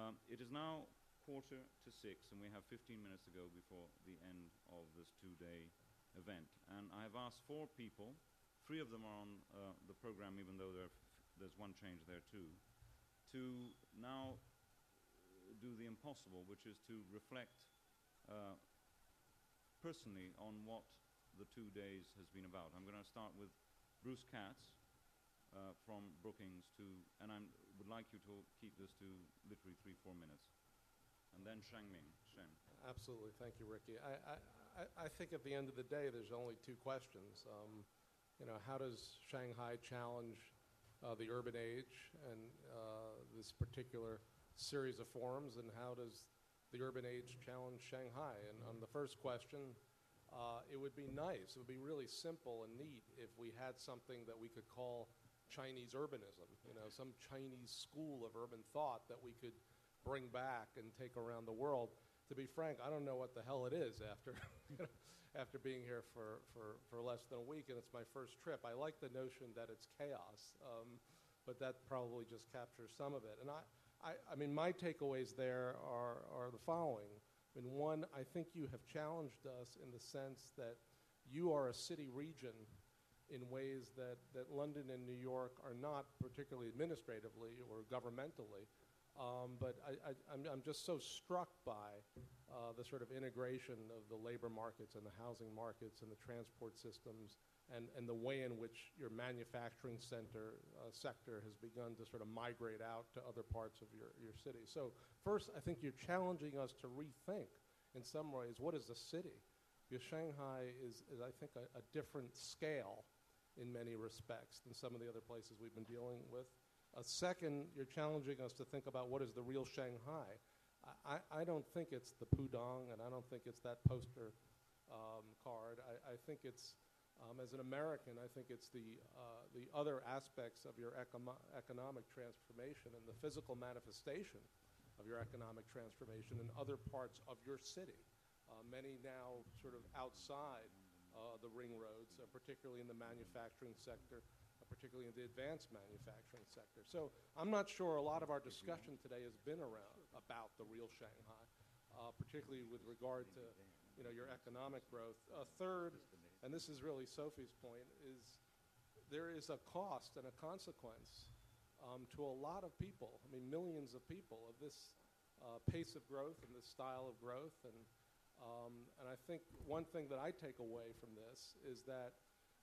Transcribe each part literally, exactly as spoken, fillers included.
Um, it is now quarter to six, and we have fifteen minutes to go before the end of this two-day event. And I have asked four people, three of them are on uh, the program, even though there f there's one change there too, to now do the impossible, which is to reflect uh, personally on what the two days has been about. I'm going to start with Bruce Katz uh, from Brookings, to, and I would like you to keep this to literally three, four minutes. And then Shengming Shen. Absolutely, thank you, Ricky. I, I, I think at the end of the day, there's only two questions. Um, you know, how does Shanghai challenge uh, the urban age and uh, this particular series of forums, and how does the urban age challenge Shanghai? And on the first question, uh, it would be nice, it would be really simple and neat if we had something that we could call Chinese urbanism, you know, some Chinese school of urban thought that we could bring back and take around the world. To be frank, I don't know what the hell it is after, you know, after being here for, for, for less than a week, and it's my first trip. I like the notion that it's chaos, um, but that probably just captures some of it. And I, I, I mean, my takeaways there are, are the following. I mean, one, I think you have challenged us in the sense that you are a city region in ways that, that London and New York are not, particularly administratively or governmentally. Um, but I, I, I'm, I'm just so struck by uh, the sort of integration of the labor markets and the housing markets and the transport systems, and, and the way in which your manufacturing center uh, sector has begun to sort of migrate out to other parts of your, your city. So first, I think you're challenging us to rethink, in some ways, what is a city? Because Shanghai is, is I think, a, a different scale in many respects than some of the other places we've been dealing with. Uh, second, you're challenging us to think about what is the real Shanghai. I, I don't think it's the Pudong, and I don't think it's that poster um, card. I, I think it's, um, as an American, I think it's the, uh, the other aspects of your econo economic transformation and the physical manifestation of your economic transformation in other parts of your city. Uh, many now sort of outside uh, the ring roads, uh, particularly in the manufacturing sector, particularly in the advanced manufacturing sector. So I'm not sure a lot of our discussion today has been around about the real Shanghai, uh, particularly with regard to, you know, your economic growth. Uh, third, and this is really Sophie's point, is there is a cost and a consequence um, to a lot of people, I mean millions of people, of this uh, pace of growth and this style of growth. And, um, and I think one thing that I take away from this is that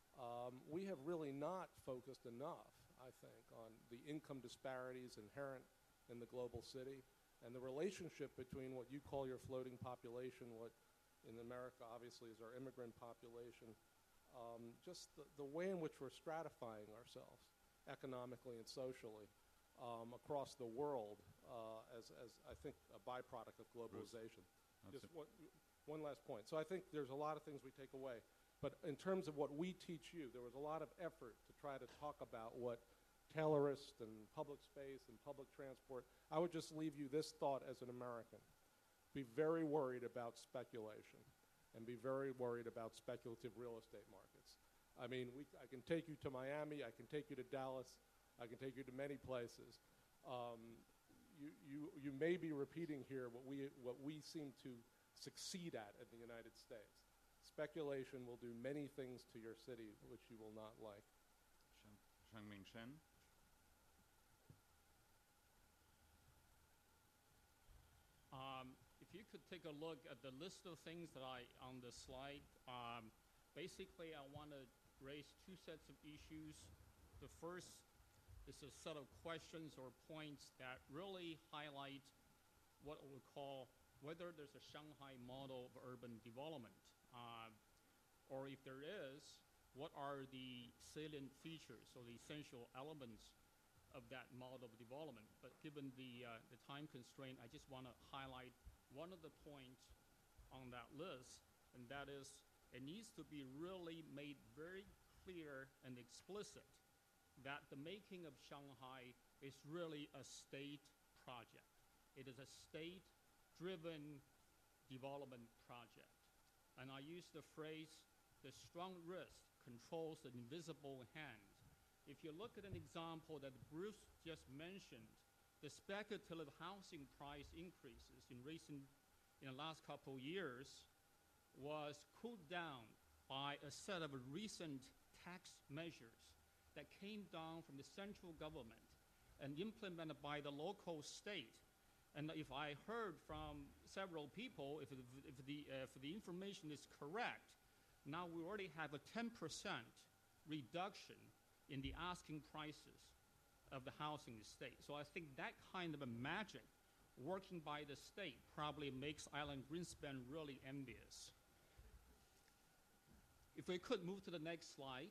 Um, we have really not focused enough, I think, on the income disparities inherent in the global city and the relationship between what you call your floating population, what in America obviously is our immigrant population, um, just the, the way in which we're stratifying ourselves economically and socially um, across the world uh, as, as, I think, a byproduct of globalization. Just one, one last point. So I think there's a lot of things we take away. But in terms of what we teach you, there was a lot of effort to try to talk about what Taylorist and public space and public transport. I would just leave you this thought as an American. Be very worried about speculation and be very worried about speculative real estate markets. I mean, we, I can take you to Miami, I can take you to Dallas, I can take you to many places. Um, you, you, you may be repeating here what we, what we seem to succeed at in the United States. Speculation will do many things to your city which you will not like. Shengming Shen. Um, if you could take a look at the list of things that I on the slide, um, basically I want to raise two sets of issues. The first is a set of questions or points that really highlight what we call whether there's a Shanghai model of urban development. Uh, or if there is, what are the salient features or the essential elements of that model of development? But given the, uh, the time constraint, I just want to highlight one of the points on that list, and that is it needs to be really made very clear and explicit that the making of Shanghai is really a state project. It is a state-driven development project. And I use the phrase, the strong wrist controls the invisible hand. If you look at an example that Bruce just mentioned the speculative housing price increases in recent, in the last couple of years was cooled down by a set of recent tax measures that came down from the central government and implemented by the local state. And if I heard from several people, if, if, the, uh, if the information is correct, now we already have a ten percent reduction in the asking prices of the housing estate. So I think that kind of a magic working by the state probably makes Island Greenspan really envious. If we could move to the next slide.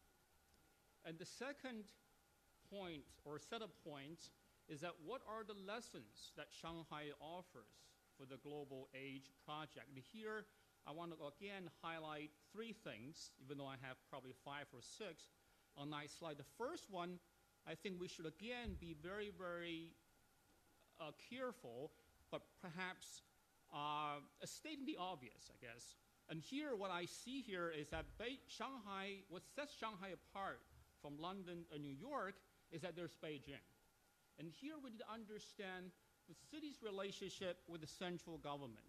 And the second point or set of points is that what are the lessons that Shanghai offers for the Global Age project? And here I want to again highlight three things, even though I have probably five or six on my slide. The first one, I think we should again be very, very uh, careful, but perhaps uh, stating the obvious, I guess. And here, what I see here is that Be- Shanghai, what sets Shanghai apart from London and New York is that there's Beijing. And here we need to understand the city's relationship with the central government.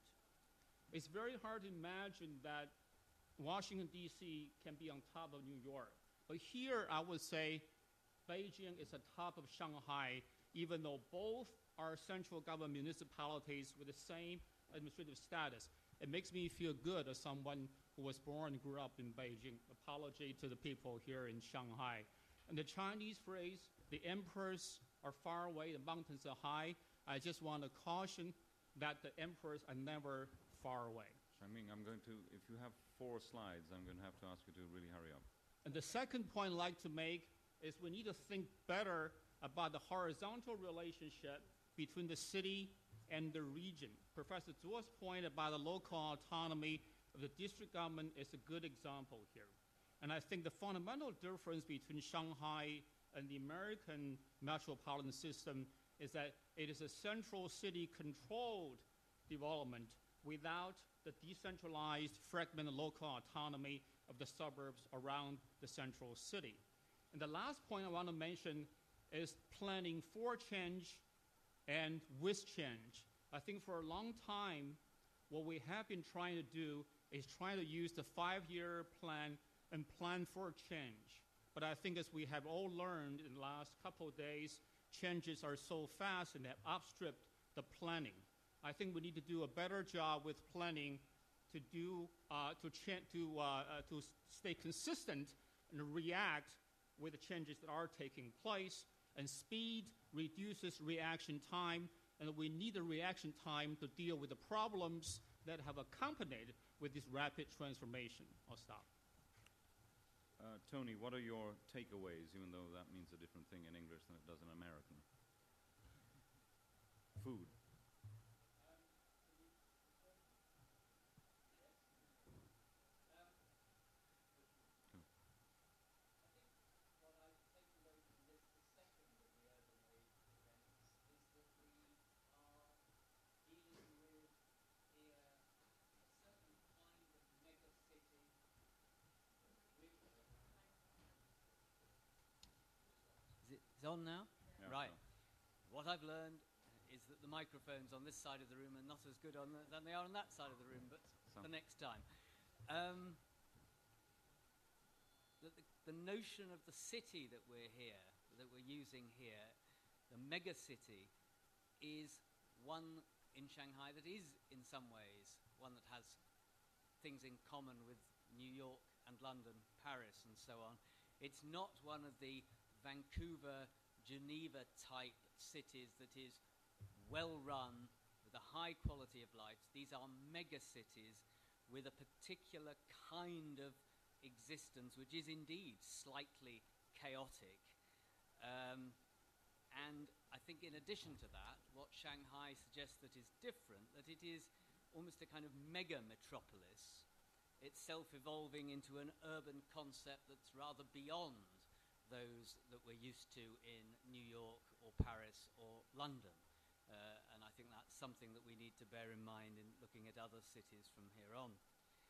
It's very hard to imagine that Washington, D C can be on top of New York. But here, I would say Beijing is on top of Shanghai, even though both are central government municipalities with the same administrative status. It makes me feel good as someone who was born and grew up in Beijing. Apology to the people here in Shanghai. And the Chinese phrase, the emperors are far away, the mountains are high. I just want to caution that the emperors are never far away. Xiangming, I'm going to, if you have four slides, I'm going to have to ask you to really hurry up. And the second point I'd like to make is we need to think better about the horizontal relationship between the city and the region. Professor Zhuo's point about the local autonomy of the district government is a good example here. And I think the fundamental difference between Shanghai and the American metropolitan system is that it is a central city-controlled development without the decentralized, fragmented local autonomy of the suburbs around the central city. And the last point I want to mention is planning for change and with change. I think for a long time, what we have been trying to do is trying to use the five-year plan and plan for change. But I think as we have all learned in the last couple of days, changes are so fast and have outstripped the planning. I think we need to do a better job with planning to do uh, to, ch- to, uh, uh, to stay consistent and react with the changes that are taking place. And speed reduces reaction time, and we need a reaction time to deal with the problems that have accompanied with this rapid transformation. I'll stop. Uh, Tony, what are your takeaways, even though that means a different thing in English than it does in American? Food. It's on now? Yeah, right. so. What I've learned is that the microphones on this side of the room are not as good on the, than they are on that side of the room, but Some. for next time. Um, the, the, the notion of the city that we're here, that we're using here, the mega city, is one in Shanghai that is, in some ways, one that has things in common with New York and London, Paris, and so on. It's not one of the Vancouver, Geneva-type cities that is well-run, with a high quality of life. These are mega-cities with a particular kind of existence, which is indeed slightly chaotic. Um, and I think in addition to that, what Shanghai suggests that is different, that it is almost a kind of mega-metropolis, itself evolving into an urban concept that's rather beyond those that we're used to in New York or Paris or London. Uh, and I think that's something that we need to bear in mind in looking at other cities from here on.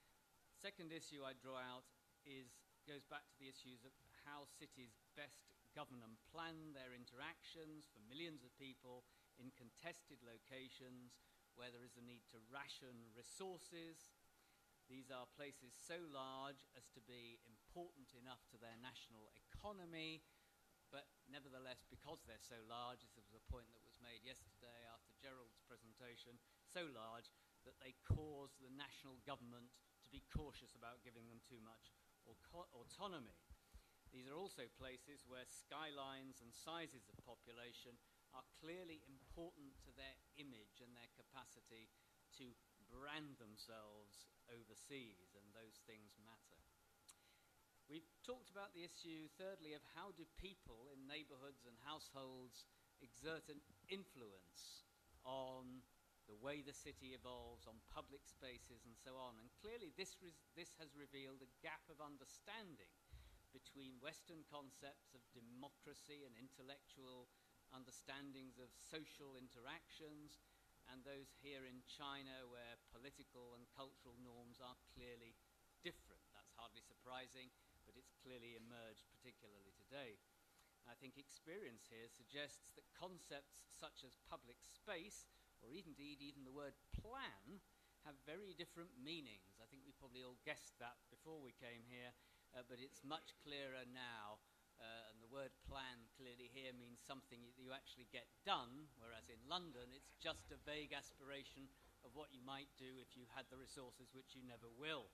Second issue I draw out is goes back to the issues of how cities best govern and plan their interactions for millions of people in contested locations where there is a need to ration resources. These are places so large as to be important enough to their national economy, but nevertheless, because they're so large, as was a point that was made yesterday after Gerald's presentation, so large that they cause the national government to be cautious about giving them too much au- autonomy. These are also places where skylines and sizes of population are clearly important to their image and their capacity to brand themselves overseas, and those things matter. We've talked about the issue, thirdly, of how do people in neighborhoods and households exert an influence on the way the city evolves, on public spaces and so on. And clearly this, res- this has revealed a gap of understanding between Western concepts of democracy and intellectual understandings of social interactions and those here in China, where political and cultural norms are clearly different. That's hardly surprising, but it's clearly emerged particularly today. I think experience here suggests that concepts such as public space, or indeed even the word plan, have very different meanings. I think we probably all guessed that before we came here, uh, but it's much clearer now. Uh, and the word plan clearly here means something that you actually get done, whereas in London it's just a vague aspiration of what you might do if you had the resources, which you never will.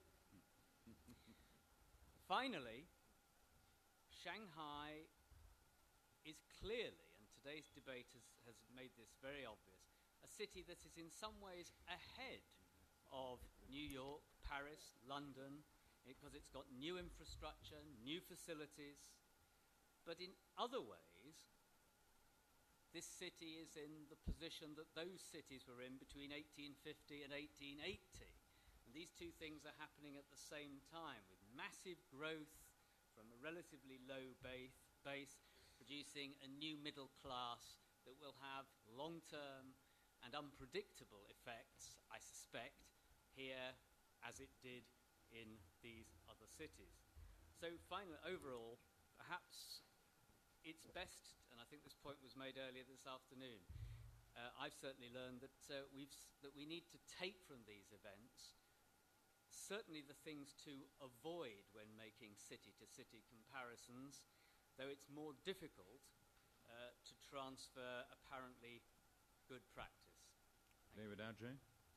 Finally, Shanghai is clearly, and today's debate has, has made this very obvious, a city that is in some ways ahead of New York, Paris, London, because it's got new infrastructure, new facilities. But in other ways, this city is in the position that those cities were in between eighteen fifty and eighteen eighty. And these two things are happening at the same time, with massive growth from a relatively low base, base producing a new middle class that will have long-term and unpredictable effects, I suspect, here as it did in these other cities. So finally, overall, perhaps it's best, and I think this point was made earlier this afternoon, uh, I've certainly learned that, uh, we've s- that we need to take from these events certainly the things to avoid when making city-to-city comparisons, though it's more difficult uh, to transfer apparently good practice. Thank David Adjei.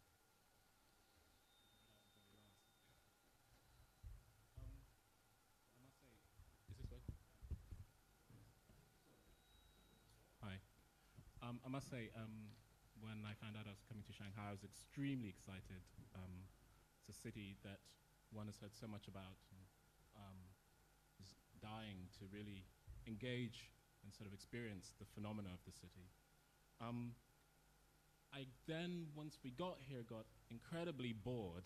Hi. Um, I must say, um, when I found out I was coming to Shanghai, I was extremely excited. Um, it's a city that one has heard so much about, and um, is dying to really engage and sort of experience the phenomena of the city. Um, I then, once we got here, got incredibly bored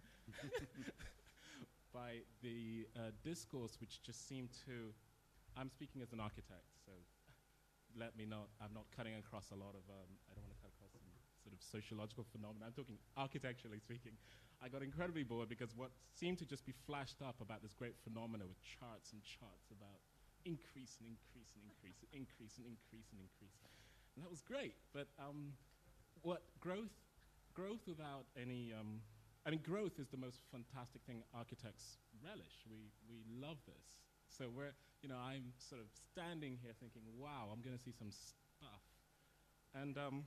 by the uh, discourse, which just seemed to, I'm speaking as an architect, so let me not, I'm not cutting across a lot of, um, I don't want to cut across some sort of sociological phenomena. I'm talking architecturally speaking. I got incredibly bored because what seemed to just be flashed up about this great phenomena with charts and charts about increase and increase and increase and increase and increase and increase. And that was great, but um, what growth, growth without any, um, I mean, growth is the most fantastic thing architects relish. We, we love this. So we're, you know, I'm sort of standing here thinking, wow, I'm going to see some stuff. And um,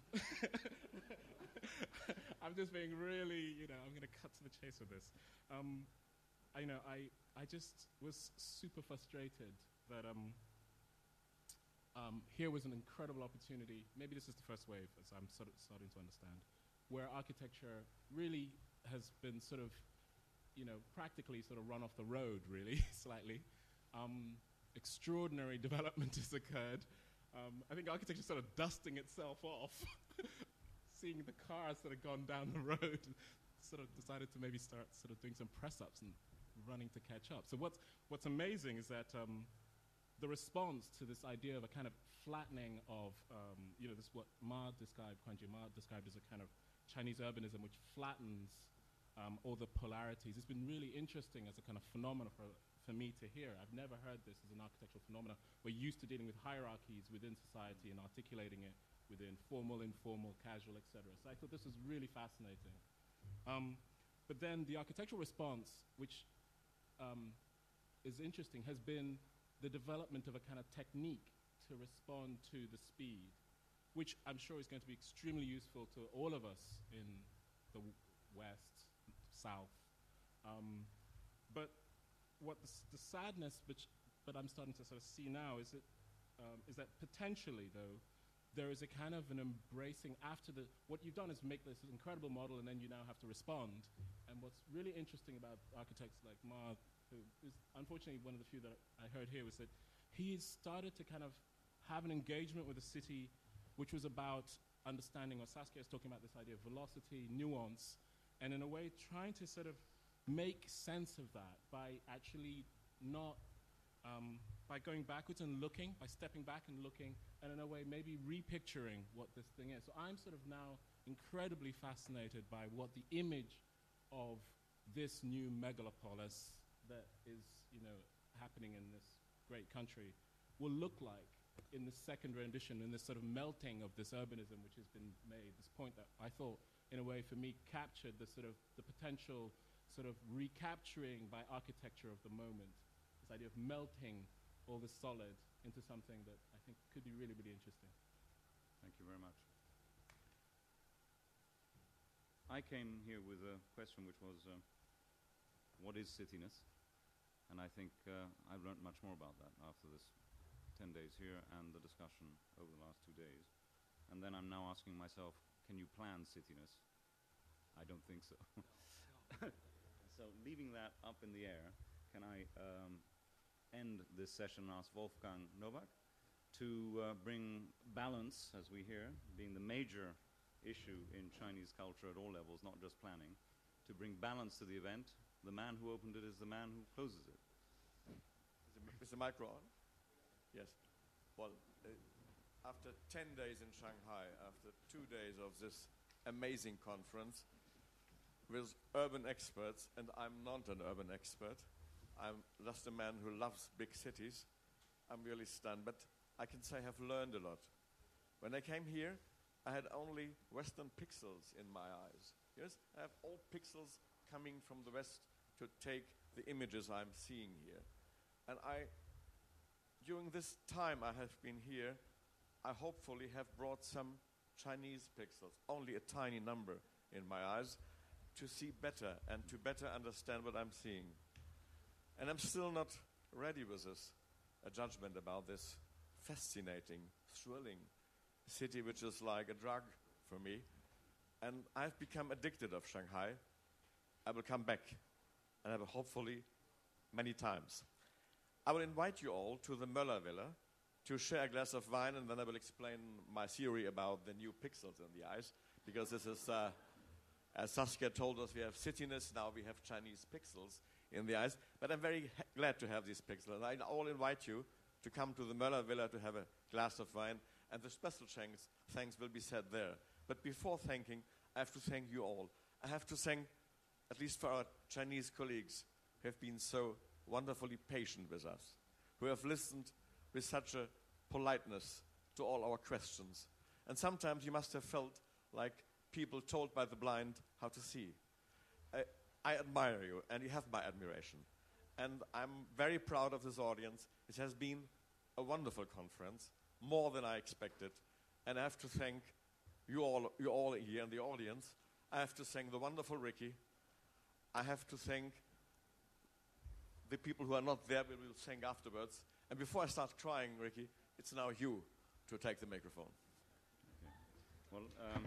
I'm just being really, you know, I'm going to cut to the chase with this. Um, I, you know, I, I just was super frustrated that um, um, here was an incredible opportunity. Maybe this is the first wave, as I'm sort of starting to understand, where architecture really has been sort of, you know, practically sort of run off the road, really, slightly. Um, extraordinary development has occurred. Um, I think architecture is sort of dusting itself off, seeing the cars that have gone down the road, sort of decided to maybe start sort of doing some press-ups and running to catch up. So what's, what's amazing is that um, the response to this idea of a kind of flattening of, um, you know, this what Ma described, Quanji Ma described as a kind of Chinese urbanism which flattens um, all the polarities. It's been really interesting as a kind of phenomenon for, for me to hear. I've never heard this as an architectural phenomenon. We're used to dealing with hierarchies within society and articulating it within formal, informal, casual, et cetera. So I thought this was really fascinating. Um, but then the architectural response, which um, is interesting, has been the development of a kind of technique to respond to the speed, which I'm sure is going to be extremely useful to all of us in the w West, South. Um, but what the, s the sadness, which, but I'm starting to sort of see now, is that, um, is that potentially, though, there is a kind of an embracing after the, what you've done is make this incredible model and then you now have to respond. And what's really interesting about architects like Mark, who is unfortunately one of the few that I heard here, was that he started to kind of have an engagement with the city which was about understanding, or Saskia is talking about this idea of velocity, nuance, and in a way trying to sort of make sense of that by actually not, um, by going backwards and looking, by stepping back and looking, and in a way maybe repicturing what this thing is. So I'm sort of now incredibly fascinated by what the image of this new megalopolis that is, you know, happening in this great country will look like in the second rendition, in this sort of melting of this urbanism which has been made, this point that I thought, in a way, for me, captured the sort of the potential sort of recapturing by architecture of the moment, this idea of melting all the solid into something that I think could be really, really interesting. Thank you very much. I came here with a question which was, uh, what is cityness? And I think uh, I've learned much more about that after this ten days here and the discussion over the last two days. And then I'm now asking myself, can you plan cityness? I don't think so. So leaving that up in the air, can I um, end this session and ask Wolfgang Nowak to uh, bring balance, as we hear, being the major issue in Chinese culture at all levels, not just planning, to bring balance to the event. The man who opened it is the man who closes it. Is the micro on? Yes. Well, uh, after ten days in Shanghai, after two days of this amazing conference with urban experts, and I'm not an urban expert, I'm just a man who loves big cities, I'm really stunned, but I can say I have learned a lot. When I came here, I had only Western pixels in my eyes. Yes, I have all pixels coming from the West to take the images I'm seeing here. And I, during this time I have been here, I hopefully have brought some Chinese pixels, only a tiny number in my eyes, to see better and to better understand what I'm seeing. And I'm still not ready with this, a judgment about this fascinating, thrilling city which is like a drug for me. And I've become addicted of Shanghai. I will come back, and I will hopefully many times. I will invite you all to the Möller Villa to share a glass of wine, and then I will explain my theory about the new pixels in the eyes, because this is, uh, as Saskia told us, we have cityness, now we have Chinese pixels in the eyes. But I'm very glad to have these pixels, and I all invite you to come to the Möller Villa to have a glass of wine, and the special thanks, thanks will be said there. But before thanking, I have to thank you all. I have to thank, at least for our Chinese colleagues, who have been so wonderfully patient with us, who have listened with such a politeness to all our questions. And sometimes you must have felt like people told by the blind how to see. I, I admire you, and you have my admiration. And I'm very proud of this audience. It has been a wonderful conference, more than I expected. And I have to thank you all, you all here in the audience. I have to thank the wonderful Ricky. I have to thank the people who are not there, we will thank afterwards. And before I start crying, Ricky, it's now you to take the microphone. Okay. Well, um,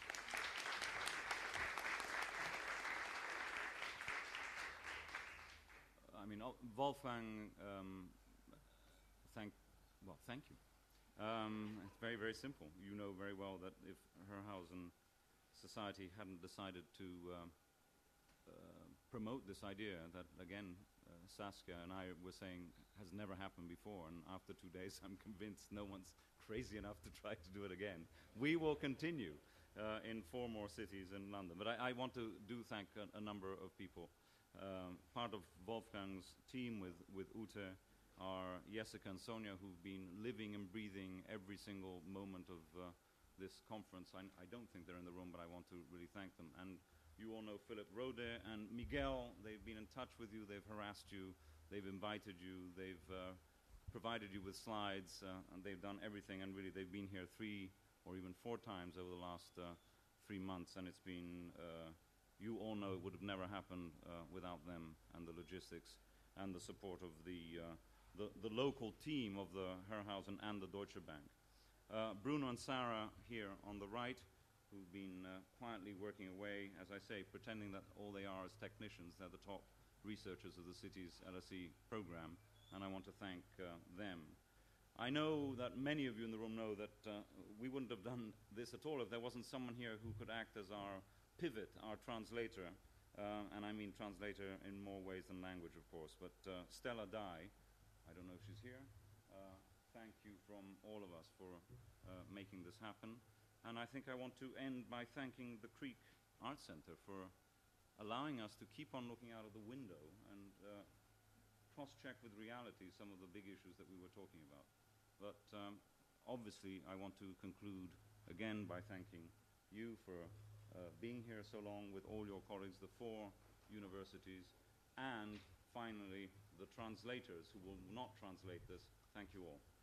I mean, uh, Wolfgang, um, thank, well, thank you. Um, it's very, very simple. You know very well that if Herrhausen Society hadn't decided to um, uh, promote this idea that, again, uh, Saskia and I were saying has never happened before, and after two days I'm convinced no one's crazy enough to try to do it again. We will continue uh, in four more cities in London. But I, I want to do thank a, a number of people. Um, part of Wolfgang's team with, with Ute are Jessica and Sonia, who've been living and breathing every single moment of uh, this conference. I, I don't think they're in the room, but I want to really thank them. And you all know Philip Rode and Miguel. They've been in touch with you, they've harassed you, they've invited you, they've uh, provided you with slides, uh, and they've done everything. And really, they've been here three or even four times over the last uh, three months, and it's been, uh, you all know it would have never happened uh, without them and the logistics and the support of the uh, The, the local team of the Herrhausen and the Deutsche Bank. Uh, Bruno and Sarah here on the right, who've been uh, quietly working away, as I say, pretending that all they are is technicians. They're the top researchers of the city's L S E program, and I want to thank uh, them. I know that many of you in the room know that uh, we wouldn't have done this at all if there wasn't someone here who could act as our pivot, our translator, uh, and I mean translator in more ways than language, of course, but uh, Stella Dye, I don't know if she's here. Uh, thank you from all of us for uh, making this happen. And I think I want to end by thanking the Creek Arts Center for allowing us to keep on looking out of the window and uh, cross-check with reality some of the big issues that we were talking about. But um, obviously, I want to conclude again by thanking you for uh, being here so long with all your colleagues, the four universities, and finally, the translators who will not translate this. Thank you all.